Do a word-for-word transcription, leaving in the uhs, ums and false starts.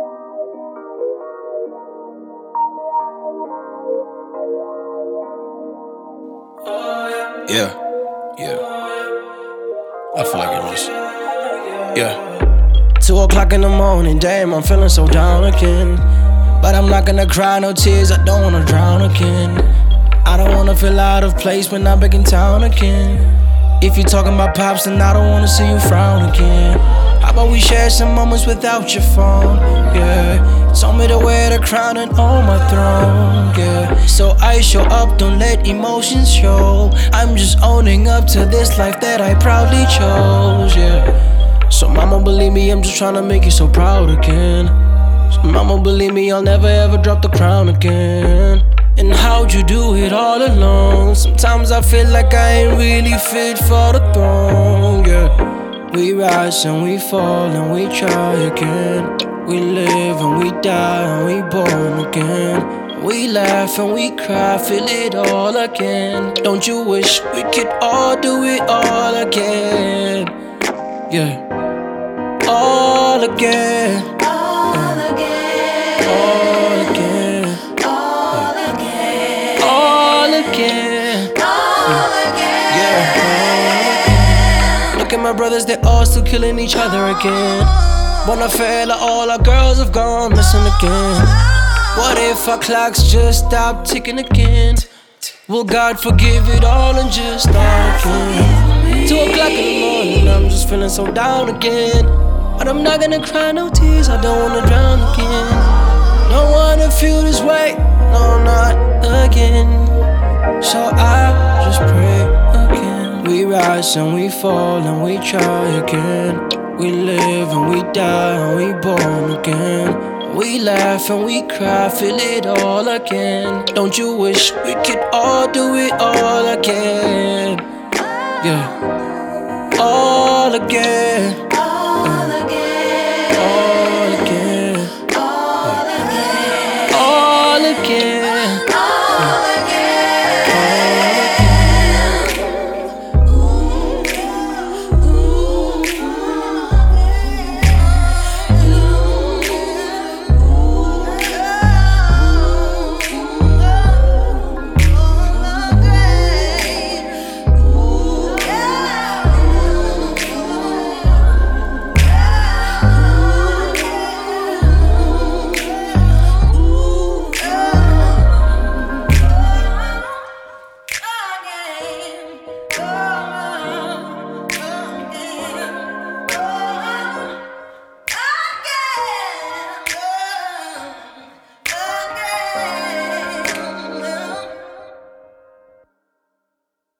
Yeah, yeah. I feel like it was. Yeah. Two o'clock in the morning, damn, I'm feeling so down again. But I'm not gonna cry, no tears, I don't wanna drown again. I don't wanna feel out of place when I'm back in town again. If you're talking about pops, then I don't wanna see you frown again. How about we share some moments without your phone, yeah. Told me to wear the crown and own my throne, yeah. So I show up, don't let emotions show. I'm just owning up to this life that I proudly chose, yeah. So mama believe me, I'm just tryna make you so proud again. So mama believe me, I'll never ever drop the crown again. And how'd you do it all alone? Sometimes I feel like I ain't really fit for the throne, yeah. We rise and we fall and we try again. We live and we die and we born again. We laugh and we cry, feel it all again. Don't you wish we could all do it all again? Yeah. All again. All again. All again. All again. All again. All again. Yeah. Look at my brothers, they're all still killing each other again. Wanna feel like all our girls have gone missing again. What if our clocks just stop ticking again? Will God forgive it all and just start again? Two o'clock in the morning, I'm just feeling so down again. But I'm not gonna cry no tears, I don't wanna drown again. Don't wanna feel this way, no not again. So I just pray again. We rise and we fall and we try again. We live and we die and we born again. We laugh and we cry, feel it all again. Don't you wish we could all do it all again? Yeah. All again.